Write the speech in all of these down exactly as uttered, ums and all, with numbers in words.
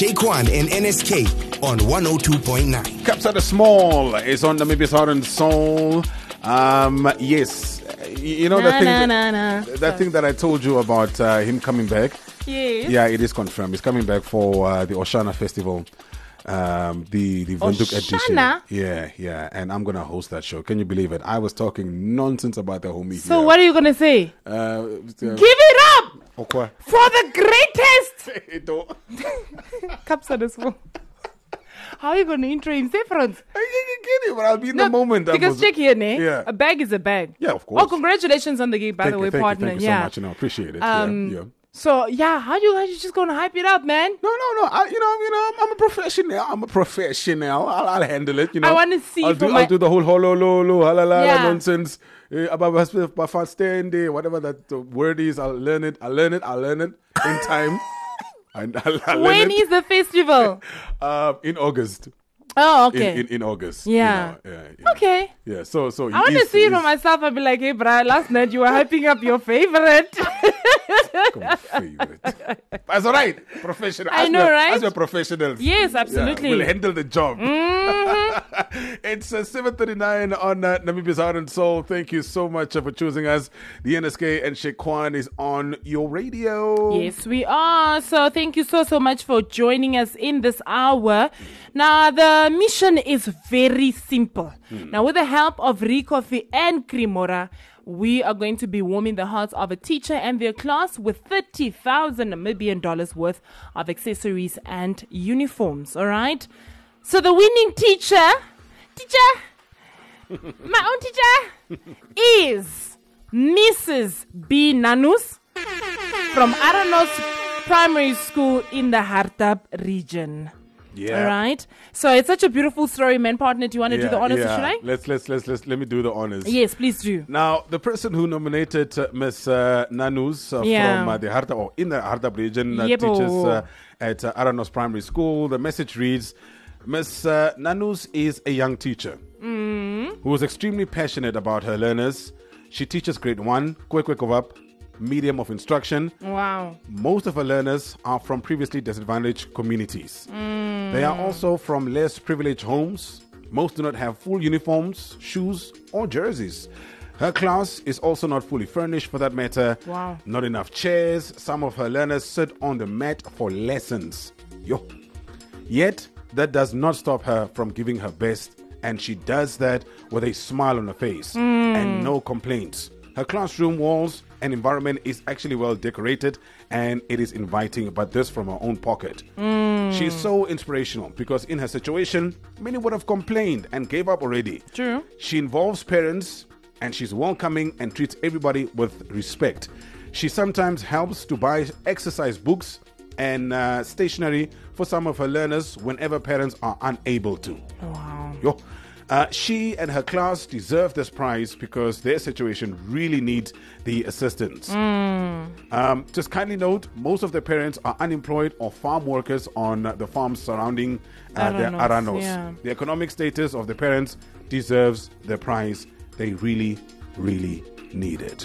Shaquan and N S K on one oh two point nine. Kabza De Small is on Namibia's Heart and Soul. Um, yes, you know Nah, the thing, nah, that, nah, nah. that Sorry. thing that I told you about uh, him coming back. Yes. Yeah, it is confirmed. He's coming back for uh, the Oshana Festival, um, the the Vunduk edition. Oshana? Yeah, yeah, and I'm gonna host that show. Can you believe it? I was talking nonsense about the homie. So here. what are you going to say? Uh, uh, Give it up Okwa. for the greatest. Ito. Kabza De Small. How are you going to intro him? Say France. I can get it, but I'll be in the moment. I Because was- check here, ne? Yeah. A bag is a bag. Yeah, of course. Oh, congratulations on the gig, by Thank the you, way, thank partner. You, thank you yeah. so much. You know, appreciate it. Um, yeah, yeah. So yeah, how you how you just gonna hype it up, man? No, no, no. I, you know, you know, I'm, I'm a professional. I'm a professional. I'll, I'll handle it. You know, I wanna see I'll for do, my- I'll do the whole holo lolo halala Yeah. nonsense. Uh, about about standing, whatever that the word is. I'll learn it. I'll learn it. I'll learn it in time. And I'll, I'll learn When it. is the festival? uh, in August. Oh, In, okay. in, in August. Yeah. You know, yeah, yeah. Okay. Yeah. So so I want to see it for myself. I'll be like, hey, bro, last night you were hyping up your favorite. favorite. That's all right. Professional. I As know, we're- right? As we're professionals. Yes, Yeah, absolutely. we'll handle the job. Mm-hmm. It's uh, seven thirty-nine on uh, Namibia's Heart and Soul. Thank you so much uh, for choosing us. The N S K and Shaquan is on your radio. Yes, we are. So thank you so, so much for joining us in this hour. Now, the mission is very simple. Now, with the help of Recoffee and Cremora, we are going to be warming the hearts of a teacher and their class with thirty thousand Namibian dollars worth of accessories and uniforms. All right? So the winning teacher, teacher, my own teacher, is Missus B. Nanus from Aranos Primary School in the Hartab region. Yeah. All right. So it's such a beautiful story, man. Partner, do you want to Yeah, do the honors, yeah. should I? Let's, let's, let's, let's, let me do the honors. Yes, please do. Now, the person who nominated uh, Miss uh, Nanus uh, Yeah. from uh, the Harta or in the Harta region uh, Yebo. teaches uh, at uh, Aranos Primary School. The message reads, Miss uh, Nanus is a young teacher Mm. who is extremely passionate about her learners. She teaches grade one, Kwekwekowap, medium of instruction. Wow. Most of her learners are from previously disadvantaged communities. They are also from less privileged homes. Most do not have full uniforms, shoes, or jerseys. Her class is also not fully furnished for that matter. Wow. Not enough chairs. Some of her learners sit on the mat for lessons. Yo. Yet, that does not stop her from giving her best, and she does that with a smile on her face and no complaints. Her classroom walls and environment is actually well decorated and it is inviting, but this from her own pocket. She's so inspirational because in her situation, many would have complained and gave up already. True. She involves parents and she's welcoming and treats everybody with respect. She sometimes helps to buy exercise books and uh, stationery for some of her learners whenever parents are unable to. Wow. Yo. Uh, she and her class deserve this prize because their situation really needs the assistance. Um, just kindly note, most of the parents are unemployed or farm workers on uh, the farms surrounding uh, the Aranos, Aranos. yeah. The economic status of the parents deserves the prize. They really, really need it.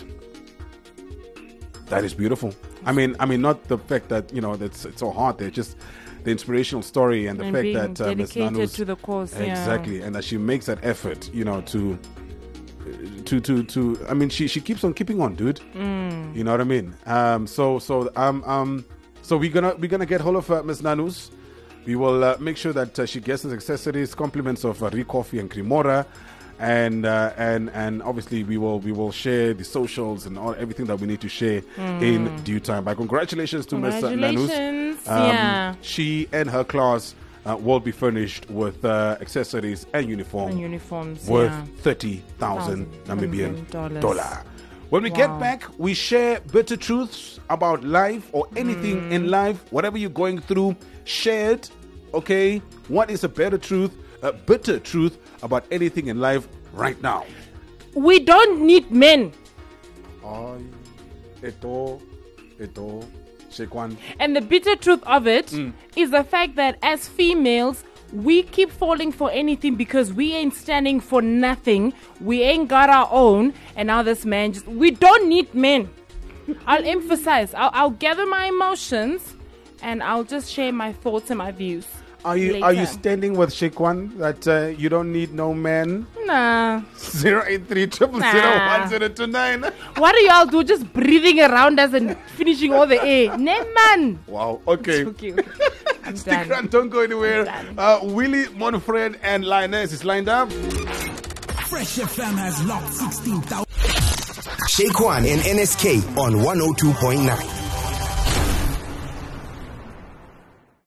That is beautiful. I mean, I mean, not the fact that you know that's it's so hard. They're just the inspirational story and the And fact being that uh, Miss dedicated Nanus to the cause, yeah. exactly, and that she makes that effort, you know, to to to to. I mean, she she keeps on keeping on, dude. Mm. You know what I mean? Um. So so um um. So we're gonna we're gonna get hold of uh, Miss Nanus. We will uh, make sure that uh, she gets the accessories, compliments of uh, Recoffee and Cremora. And uh, and and obviously we will we will share the socials and all everything that we need to share in due time. But congratulations to Miss Nanus. Congratulations. Um, Yeah. She and her class uh, will be furnished with uh, accessories and uniform And uniforms. worth yeah. thirty thousand Namibian Namibian dollars. dollar. When we Wow. get back, we share bitter truths about life or anything Mm. in life, whatever you're going through. Share it, okay? What is a better truth, a bitter truth about anything in life right now? We don't need men. Ay, ito, ito, Shaquan. And the bitter truth of it Mm. is the fact that as females, we keep falling for anything because we ain't standing for nothing. We ain't got our own. And now this man just, we don't need men. I'll emphasize, I'll, I'll gather my emotions and I'll just share my thoughts and my views. Are you are you standing with Shekwan that uh, you don't need no man? Nah. Zero eight three triple zero one zero two nine. What do y'all do? Just breathing around us and finishing all the air. Nah, man. Wow. Okay. Okay. okay. I'm Stick done. around. Don't go anywhere. Uh, Willie, Monfred, and Linus is lined up. Fresh F M has locked sixteen thousand. Shekwan and N S K on one oh two point nine.